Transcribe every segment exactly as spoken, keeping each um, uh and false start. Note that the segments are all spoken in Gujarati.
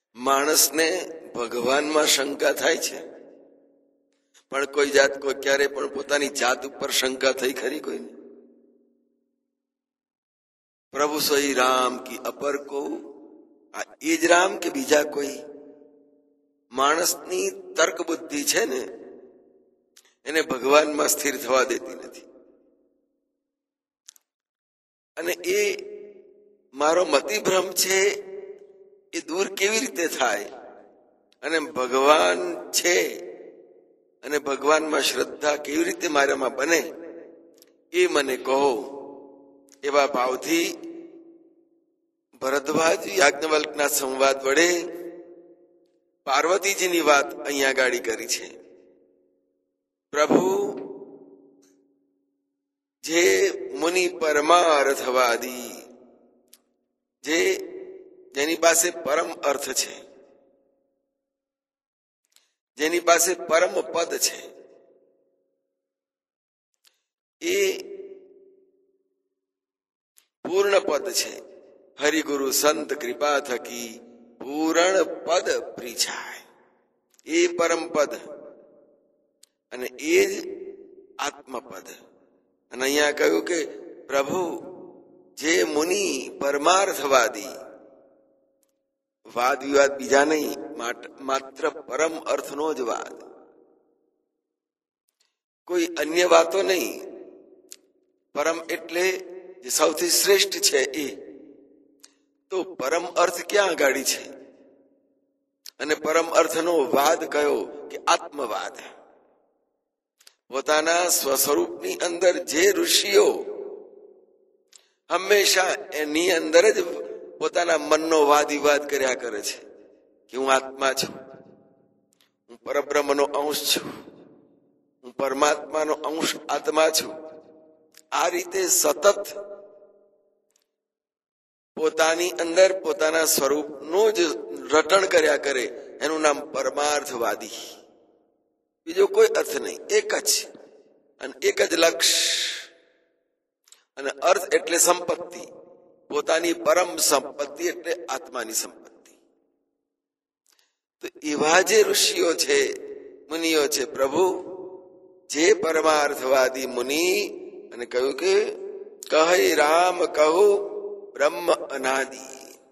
માણસને ભગવાનમાં શંકા થાય છે, પણ કોઈ જાત કોઈ ક્યારે પણ પોતાની જાત ઉપર શંકા થઈ ખરી કોઈને? પ્રભુ સોઈ રામ કી અપર કો, આ એ જ રામ કે બીજા કોઈ? માણસની તર્ક બુદ્ધિ છે ને, એને ભગવાનમાં સ્થિર થવા દેતી નથી. અને એ મારો મતિભ્રમ છે એ દૂર કેવી રીતે થાય? અને ભગવાન છે અને ભગવાનમાં શ્રદ્ધા કેવી રીતે મારામાં બને એ મને કહો. એવા ભાવથી ભરદ્વાજ યાજ્ઞવલ્કના સંવાદ વડે પાર્વતીજીની વાત અહીંયા ગાડી કરી છે. પ્રભુ જે મુનિ પરમાર્થવાદી, જે જેની પાસે પરમ અર્થ છે, જેની પાસે પરમ પદ છે, એ પૂર્ણ પદ છે. હરિગુરુ સંત કૃપા થકી પૂર્ણ પદ પ્રીછાય, એ પરમ પદ અને એ જ આત્મપદ. અને અહીંયા કહ્યું કે પ્રભુ જે મુનિ પરમાર્થવાદી, વાદ વિવાદ બીજા નહીં, માત્ર પરમ અર્થનો જ વાદ, કોઈ અન્ય વાતો નહીં. પરમ એટલે જે સૌથી શ્રેષ્ઠ છે એ તો પરમ અર્થ ક્યાં આગાડી છે? અને પરમ અર્થનો વાદ કયો? કે આત્મવાદ. પોતાના સ્વસ્વરૂપની અંદર જે ઋષિઓ હંમેશા એની અંદર જ પોતાના મનનો વાદ વિવાદ કર્યા કરે છે કે હું આત્મા છું, હું પરબ્રહ્મનો અંશ છું, હું પરમાત્માનો અંશ આત્મા છું. આ રીતે સતત પોતાની અંદર પોતાના સ્વરૂપનું જ રટણ કર્યા કરે, એનું નામ પરમાર્થવાદી. બીજો કોઈ અર્થ નહીં, એક જ અને એક જ લક્ષ્ય. અને અર્થ એટલે સંપત્તિ, પોતાની પરમ સંપત્તિ એટલે આત્માની સંપત્તિ. તો એવા જે ઋષિઓ છે, મુનિઓ છે, પ્રભુ જે પરમાર્થવાદી મુનિ, અને કહ્યું કે કહે રામ કહો બ્રહ્મ અનાદિ.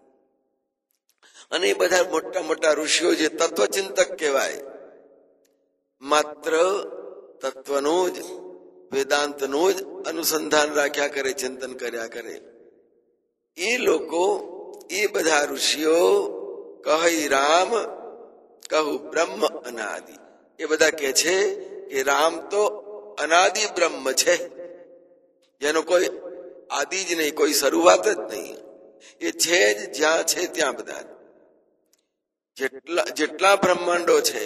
અને એ બધા મોટા મોટા ઋષિઓ જે તત્વચિંતક કહેવાય, માત્ર તત્વનું જ, વેદાંતનું જ અનુસંધાન રાખ્યા કરે, ચિંતન કર્યા કરે, એ લોકો, એ બધા ઋષિઓ કહી રામ કહું બ્રહ્મ અનાદિ, એ બધા કે છે કે રામ તો અનાદિ બ્રહ્મ છે, જેનો કોઈ આદિ જ નહીં, કોઈ શરૂઆત જ નહીં. એ છે જ, જ્યાં છે ત્યાં બધા. જેટલા જેટલા બ્રહ્માંડો છે,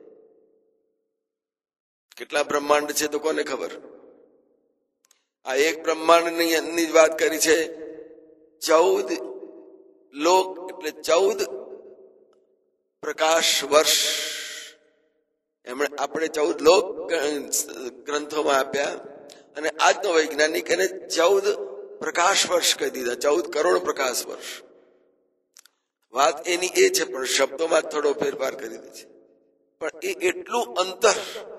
કેટલા બ્રહ્માંડ છે તો કોને ખબર? આ એક બ્રહ્માંડની ની જ વાત કરી છે. ચૌદ લોક એટલે ચૌદ પ્રકાશ વર્ષ. એમણે આપણે ચૌદ લોક ગ્રંથોમાં આપ્યા, અને આજનો વૈજ્ઞાનિક એને ચૌદ પ્રકાશ વર્ષ કહી દીધા, ચૌદ કરોડ પ્રકાશ વર્ષ. વાત એની એ છે, પણ શબ્દોમાં થોડો ફેરફાર કરી દે છે. પણ એ એટલું અંતર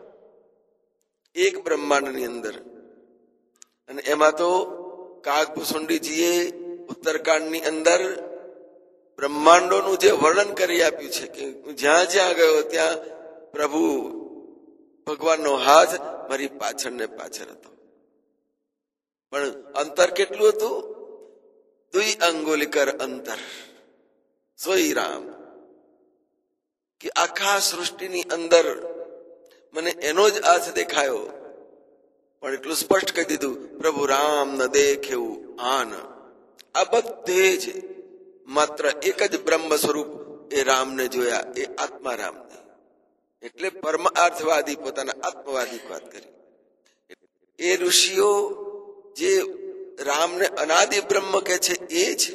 એક બ્રહ્માંડની અંદર. અને એમાં તો કાગભૂષુંડીજીએ ઉત્તરકાંડની અંદર બ્રહ્માંડોનું જે વર્ણન કરી આપ્યું છે કે જ્યાં જ્યાં ગયો ત્યાં પ્રભુ ભગવાનનો હાથ મારી પાછળ ને પાછળ હતો. પણ અંતર કેટલું હતું? દુઈ અંગુલિકર અંતર. સોઈ રામ કે આખા સૃષ્ટિની અંદર મને એનો જ હાથ દેખાયો, પણ એટલું સ્પષ્ટ કહી દીધું, પ્રભુ રામ ન દેખેવું આન. આ બધે જ માત્ર એક જ બ્રહ્મ સ્વરૂપ એ રામને જોયા, એ આત્મા રામને. એટલે પરમાર્થવાદી, પોતાના આત્મવાદી વાત કરી. એ ઋષિઓ જે રામને અનાદિ બ્રહ્મ કે છે એ છે.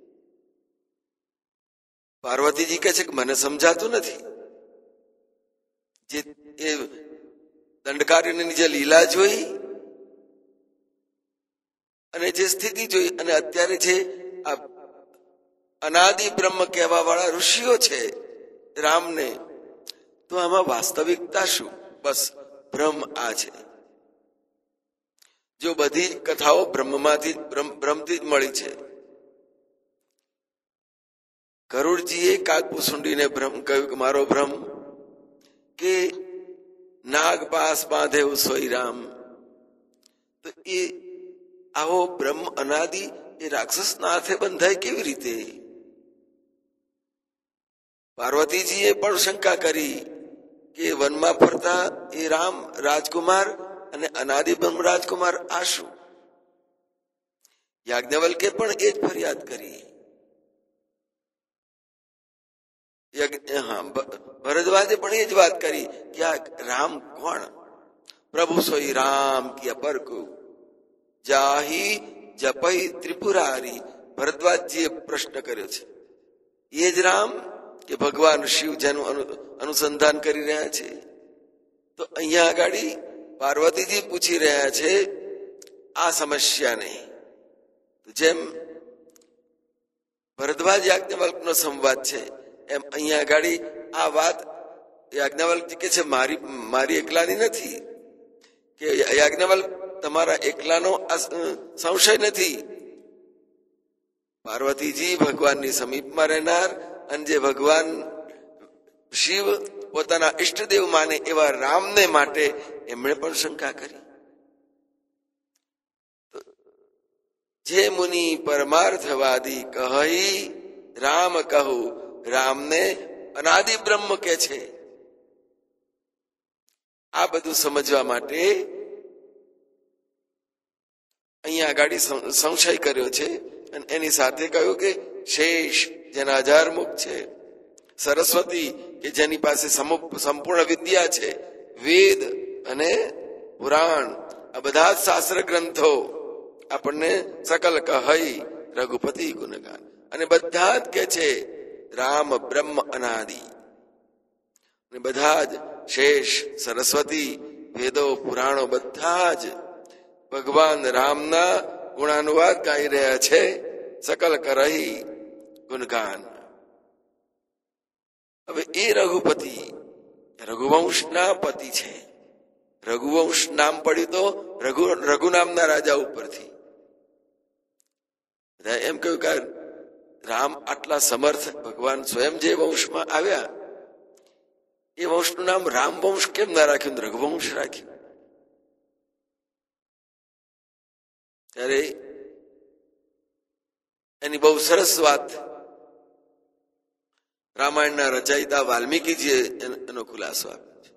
પાર્વતીજી કહે છે કે મને સમજાતું નથી. જે એ દંડકાર્યની જે લીલા જોઈ અને જે સ્થિતિ જોઈ, અને અત્યારે જે આ અનાદિ બ્રહ્મ કહેવા વાળા ઋષિઓ છે રામને, તો આમાં વાસ્તવિકતા શું? બસ બ્રહ્મ આ છે. જો બધી જ કથાઓ બ્રહ્મમાંથી બ્રહ્મથી જ મળી છે. ગરુડજીએ કાગભૂસુંડીને ભ્રમ કહ્યું કે મારો ભ્રમ કે નાગ પાસ બાંધે સોઈ રામ, તો એ આવો બ્રહ્મ અનાદિ એ રાક્ષસના હાથે બંધાય કેવી રીતે? પાર્વતીજીએ પણ શંકા કરી કે વનમાં ફરતા એ રામ રાજકુમાર અને અનાદિ બ્રહ્મ રાજકુમાર આ શું? યાજ્ઞવલ્કે પણ એ જ ફરિયાદ કરી. હા, ભરદ્વાજે પણ એ જ વાત કરી કે આ રામ કોણ? પ્રભુ સોઈ રામ કી અપર કો જાહી જપઈ ત્રિપુરારી. ભરદ્વાજજીએ પ્રશ્ન કર્યો છે. એ જ રામ કે ભગવાન શિવ જેનું અનુસંધાન કરી રહ્યા છે? તો અહીંયા આગળ પાર્વતીજી પૂછી રહ્યા છે આ સમસ્યાને. જેમ ભરદ્વાજ યાજ્ઞવલ્કનો સંવાદ છે એમ અહીંયા આગળ આ વાત યાજ્ઞવલ્કજી કે છે મારી મારી એકલાની નથી, કે યાજ્ઞવલ્ક તમારા એકલાનો સંશય નથી. પાર્વતીજી ભગવાનની સમીપમાં રહેનાર અને જે ભગવાન શિવ પોતાના ઈષ્ટદેવ માને એવા રામને માટે એમણે પણ શંકા કરી. જે મુનિ પરમાર્થવાદી કહી રામ કહું, રામને અનાદિ બ્રહ્મ કે છે. આ બધું સમજવા માટે અહીંયા આગળ સંશય કર્યો છે અને એની સાથે કહ્યું કે શેષ જેના હજાર મુખ છે, સરસ્વતી કે જેની પાસે સંપૂર્ણ વિદ્યા છે, વેદ અને પુરાણ આ બધા જ શાસ્ત્ર ગ્રંથો આપણને સકલ કહી રઘુપતિ ગુણગાન, અને બધા જ કે છે રામ બ્રહ્મ અનાદિ. અને બધા જ શેષ સરસ્વતી વેદો પુરાણો બધા જ ભગવાન રામના ગુણાનુવાદ ગાઈ રહ્યા છે, સકલ કરહી ગુણગાન. હવે એ રઘુપતિ રઘુવંશના પતિ છે. રઘુવંશ નામ પડ્યું તો રઘુ રઘુ નામના રાજા ઉપરથી. એમ કહ્યું કે રામ આટલા સમર્થ ભગવાન સ્વયં જે વંશમાં આવ્યા એ વંશનું નામ રામ વંશ કેમ ના રાખ્યું, રઘુવંશ રાખ્યું? ત્યારે એની બહુ સરસ વાત રામાયણના રચયિતા વાલ્મીકીજીએ એનો ખુલાસો આપ્યો છે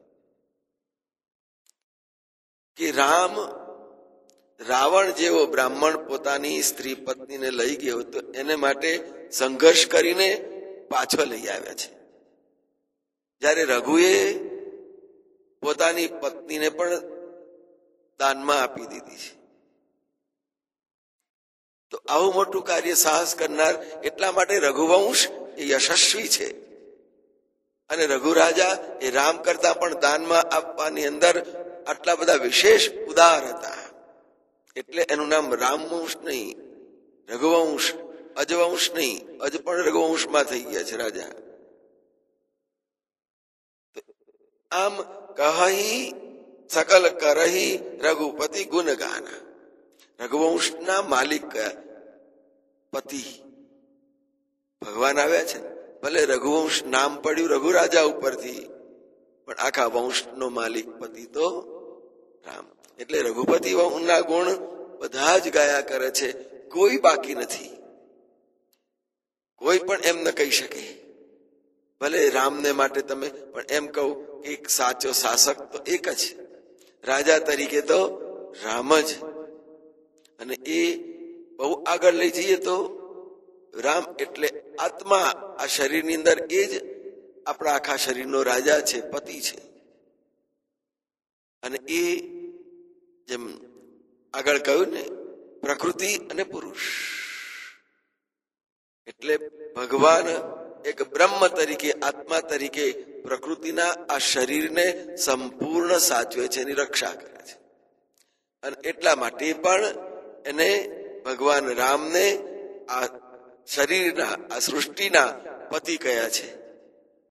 કે રામ રાવણ જેવો બ્રાહ્મણ પોતાની સ્ત્રી પત્નીને લઈ ગયો તો એને માટે સંઘર્ષ કરીને પાછો લઈ આવ્યા છે, જ્યારે રઘુએ પોતાની પત્નીને પણ દાનમાં આપી દીધી છે. તો આવું મોટું કાર્ય સાહસ કરનાર એટલા માટે રઘુવંશ એ યશસ્વી છે. અને રઘુ રાજા એ રામ કરતા પણ દાનમાં આપવાની અંદર આટલા બધા વિશેષ ઉદાર હતા, એટલે એનું નામ રામવંશ નહીં, રઘુવંશ, અજવંશ નહીં. અજ પણ રઘુવંશમાં થઈ ગયા છે રાજા. આમ કહી સકલ કરહી રઘુપતિ ગુણગાન. રઘુવંશના માલિક પતિ ભગવાન આવ્યા છે. ભલે રઘુવંશ નામ પડ્યું રઘુ રાજા ઉપરથી, પણ આખા વંશનો માલિક પતિ તો રામ. એટલે રઘુપતિ વંશના ગુણ બધા જ ગાયા કરે છે, કોઈ બાકી નથી. કોઈ પણ એમ ન કહી શકે. ભલે રામને માટે તમે પણ એમ કહું કે એક સાચો શાસક તો એક જ, રાજા તરીકે તો રામ જ. અને એ બહુ આગળ લઈ જઈએ તો રામ એટલે આત્મા, આ શરીરની અંદર એ જ આપણા આખા શરીરનો રાજા છે, પતિ છે. અને એ જેમ આગળ કહ્યું ને પ્રકૃતિ અને પુરુષ, એટલે ભગવાન એક બ્રહ્મ તરીકે આત્મા તરીકે પ્રકૃતિના આ શરીરને સંપૂર્ણ સાચવે છે, એની રક્ષા કરે છે. અને એટલા માટે પણ એને ભગવાન રામને આ શરીરના આ સૃષ્ટિના પતિ કયા છે.